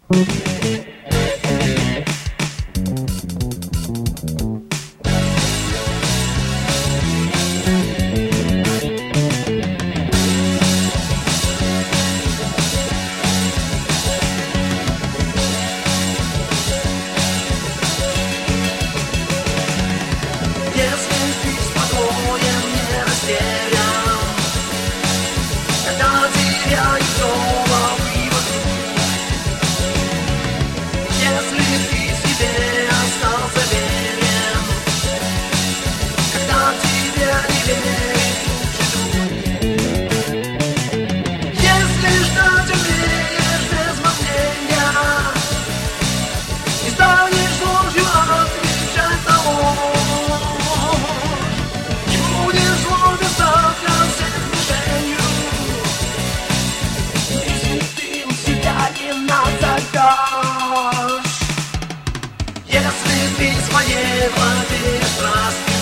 Если ты своей владеешь страстью,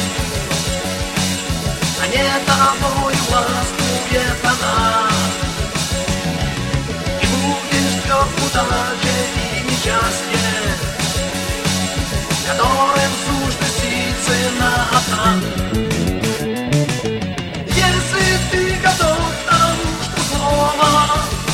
а не тобой властвует она, и будешь сверху даже и несчастье, которым в сущности цена одна. Если ты готов к тому, что слово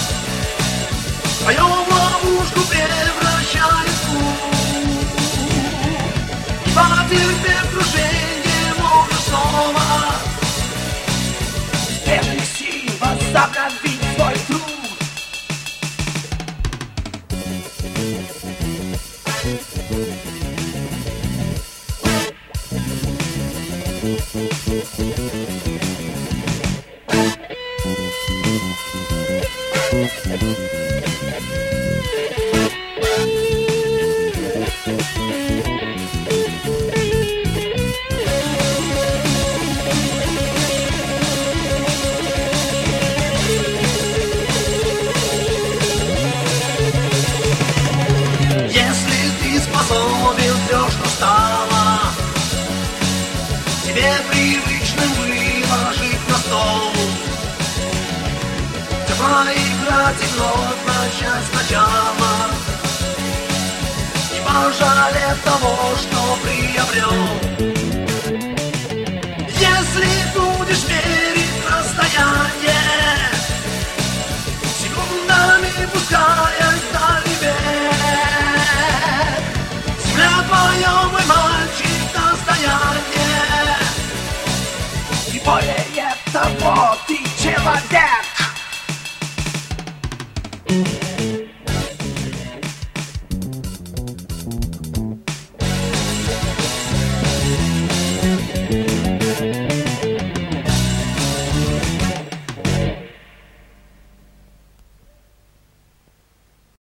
твою ловушку превращает в путь, и потерпев крушение можешь снова из прежних сил возобновить свой труд. Если ты способен все, что стало тебе привычным выложить на стол, все проиграть и вновь начать сначала, не пожалев того, что приобрел. Если будешь верить